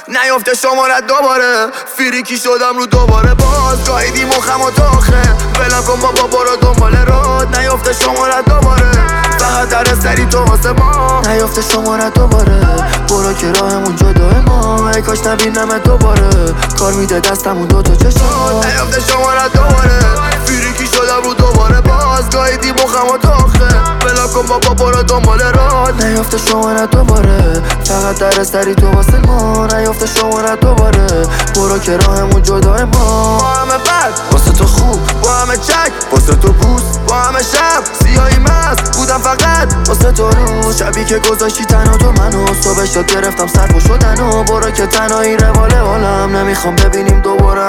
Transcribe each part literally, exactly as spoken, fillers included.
نیافته شمارت دوباره، فریکی شدم رو دوباره باز. گاهیدی مخم و تاخه ولم کن بابا برو دنبال راد. نیافته شمارت دوباره، فقط در سری تو واسه ما. نیافته شمارت دوباره، برو که راهمون جدای ما. ای کاش نبینمت دوباره، کار میده دستمون دوتا چشم. نیافته شمارت دوباره، فریکی شدم رو دوباره باز. گاهیدی مخم و تاخه ولم کن بابا برو دنبال راد. نیافته شمارت دوباره، فقط در سری تو واسه ما. نیافته شمارت دوباره، برو که راهمون جدای ما. با همه بد واسه تو خوب، با همه چک واسه تو بوست، با همه شب سیاهی مست بودم فقط واسه تو رو. شبی که گذاشتی تنها تو منو، صبح شد گرفتم سرپو شدن و برو که تنهایی روال حالم. نمیخوام ببینیم دوباره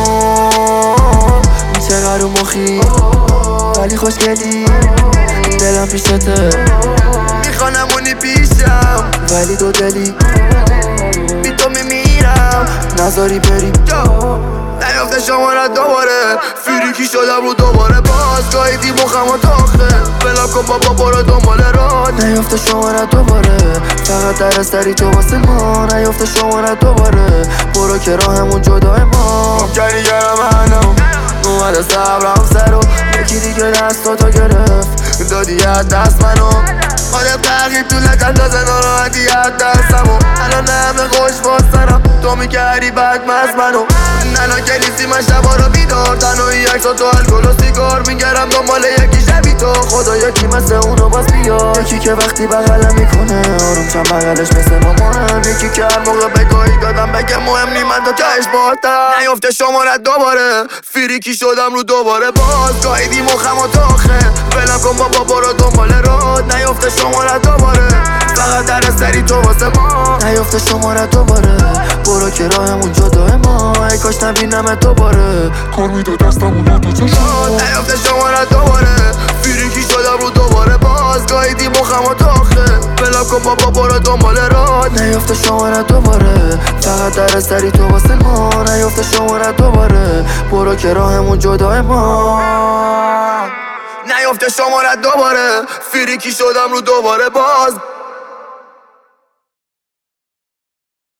همو. چقدر مخی ولی خوشگلی، دلم پیشته میخوانمونی پیشم ولی دو دلی بی تو میمیرم نذاری بری. نیافته شمارت دوباره، فریکی شدم رو دوباره باز. گاهیدی مخم و تاخه ولم کن بابا برو دنبال راد. نیافته شمارت دوباره، فقط در سری تو واسه ما. نیافته شمارت دوباره، برو که راهمون جدای ما. ممکنی گرم منم اومده صبرم سرو، یکی دیگه دستاتو گرفت دادی از دست منو. آدم تغییر تو لکندازه ناراحتی از دستمو. الان همه خوش باستنم تو میکردی بد مز منو. ننا که نیستی من شبا رو بیدار، تنهایی عکسا تو الکل و سیگار. میگرم دنبال یکی شبی تو، خدا یکی مثل اونو باز بیار. یکی که وقتی بغلم میکنه آروم چند بغلش مثل مامانم. یکی که هر موقع بگاهی دادم بگه مهم نی من تا تهش باهاتم. نیافته شمارت دوباره، فریکی شدم رو دوباره باز. گاهیدی مخم و تاخه ولم کن بابا برو دنبال راد. نیافته شمارت دوباره، فقط در سری تو واسه ما. نیافته شمارت دوباره، برو که راهمون جدای ما. ای کاش نبینمت دوباره، کار میده دستمون دوتا چشم. نیافته شمارت دوباره، فریکی شدم رو دوباره باز. گاهیدی مخم و تاخه ولم کن بابا برو دنبال راد. نیافته شمارت دوباره، فقط در سری تو واسه ما. نیافته شمارت دوباره، برو که راهمون جدای ما. نیافته شمارت دوباره، فریکی شدم رو دوباره باز.